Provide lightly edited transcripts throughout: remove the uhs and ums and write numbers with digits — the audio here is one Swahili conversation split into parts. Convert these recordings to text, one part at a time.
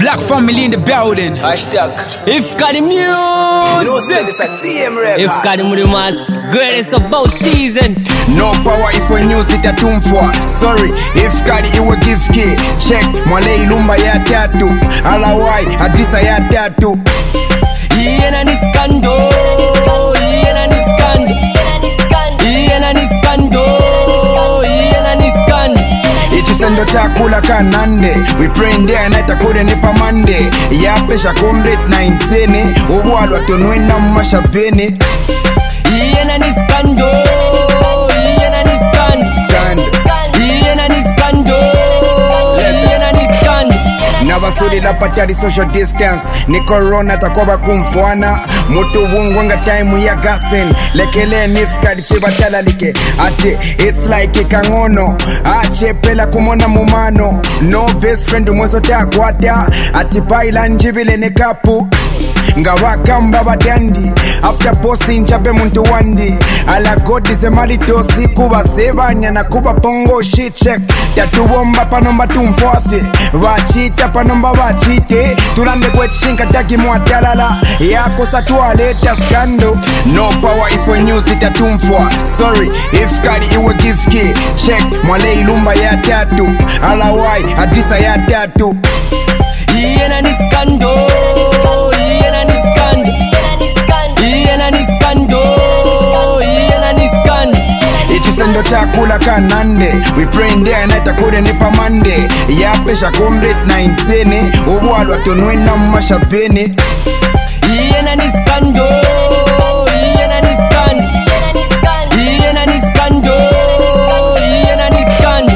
Black family in the building. Hashtag If got the music. If got the mask. Greatest of both season. No power if we news it a tumfwa. Sorry, if kadi iwe give key. Check, mwale ilumba ya tatu. Alawai, adisa ya tatu. Iena ni skando. Iena ni skando. Iena ni skando. Iena ni skando. Ichisendo chakula kanande. We pray in day and night akode nipa Monday. Ya pesha kumbit 19. Ubualwa tunwina mashapeni. Iena ni skando. Iena ni skando. Iena ni skando. Iena ni skando. Nabasuli la patari social distance. Ni corona takoba kumfwana. Mutu wungwanga time ya gasen. Lekele nifkadi fiba talalike. Ate it's like ikangono. Ache pela kumona mumano. No best friend umweso te akwata. Ati paila njibile ne kapu. Ngawakamba badandi. After posting chape muntu wandi. Ala godi se malitosi. Kuba sebanya na kuba pongo shit check. Tatuwomba panomba tumfoafe. Wachita panomba wachite. Tulande kwe chinka taki muatalala. Yako satua leta skando. No power if we news it a tumfwa. Sorry if kadi iwe give key. Check mwale ilumba ya tatu. Alawai adisa ya tatu. Iena ni skando. Iena ni skando. Iena ni skando. Iena ni skando. Ichisendo chakula kanande. We pray in day and night akode nipa Monday. Ya pesha kumbit 19. Ubualwa tunwina mashapeni. Iena ni skando. Iena ni skando. Iena ni skando. Iena ni skando.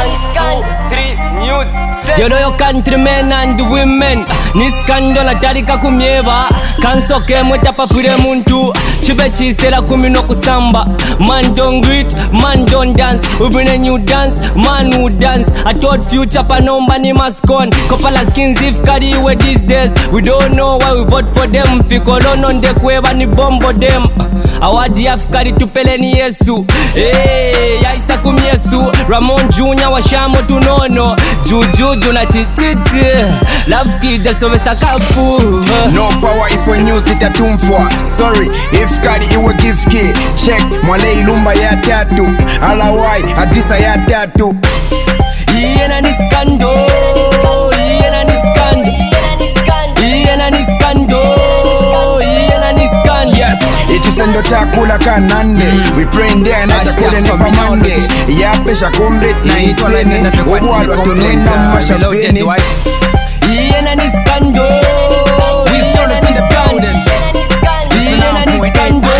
3 news. You know your countrymen and the women. Ni skando la tarika kumyeba. Kansoke mweta pafure muntu. Chibe chisela kumino kusamba. Man don't greet, man don't dance. We bring a new dance, man who dance. I thought future panomba ni maskon. Kopala kings if kadi we these days. We don't know why we vote for them. Fikolon on the kweba ni bombo them. Awadi afkari tupele ni Yesu. Hey, yaisa kumyesu. Ramon Junior wa shamo tunono. Juju na tititi. Love kid so kapu. No power if we news it a tumfwa. Sorry if kadi iwe give key. Check mwale ilumba ya tatu. Alawai adisa ya tatu. Iena ni skando. Iena ni skando. Iena ni skando. Iena ni skando. Yes, ichisendo chakula kanande. We pray in day and night akode nipa Monday. Ya pesha kumbit 19. Ubualwa tunwina mashapeni. Iena ni skando. Iena ni skando. Iena ni skando.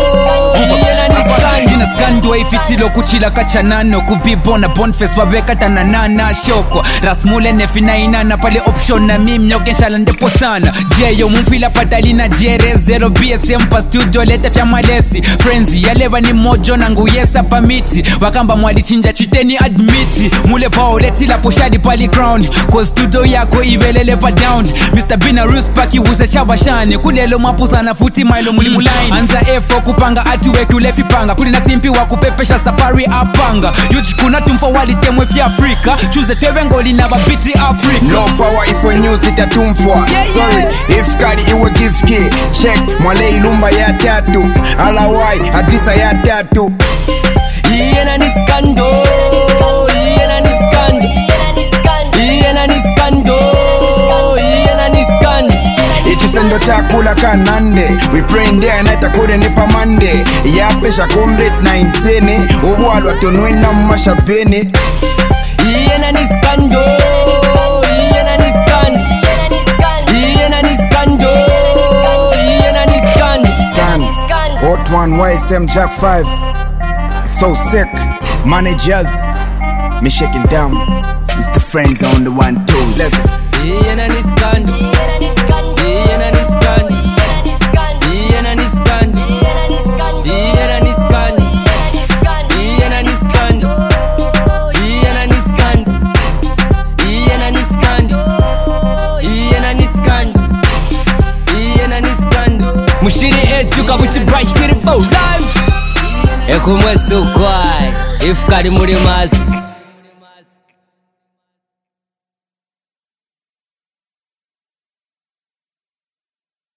Skando ifitilo kuchila kachanano kubibona bonface wabeka tananana shoko rasmule nefina inana pale option na mimi nyokeshala ndepo sana jeyo mumfila patalina jere 0 BSM pa studio lete fya malesi frenzy yaleva ni mojo nangu yesa pamiti wakamba mwali chinja chiteni admiti mule pao leti la poshadi pali crown cause studio yako ibelele pa down Mr. Bina Ruspaki wuse chabashani kulelo mapusa na futi mailo mulimulaini anza efo kupanga ati wetu lefi panga kulina simpi wa kupepesha safari apanga yuji kuna tumfo walitemwe fya Afrika chuze tewe ngoli na babiti Afrika. No power if we news it a tumfwa. Sorry if kadi iwe give key. Check mwale ilumba ya tatu. Alawai adisa ya tatu. Iena ni skando. Iena ni skando. Iena ni skando. Iena ni skando. Ichisendo chakula kanande. We pray in day and night akode nipa Monday. Ya pesha kumbit 19. Ubualwa tunwina mashapeni. Iena ni skando. Iena ni skando. Iena ni skando. Iena ni skando. Hot one YSM Jack 5. So sick. Managers. Me shaking down. Mr. Friends on the 1 2s. Listen. Iena ni skando. Iena ni skando. Iena ni skando. Iena ni skando. Iena ni skando. Iena ni skando. Iena ni skando. Iena ni skando. Iena ni skando. Iena ni skando. Mushiri esuka bushi bright city for life. Ekumwe so quiet. If kadi muri mask.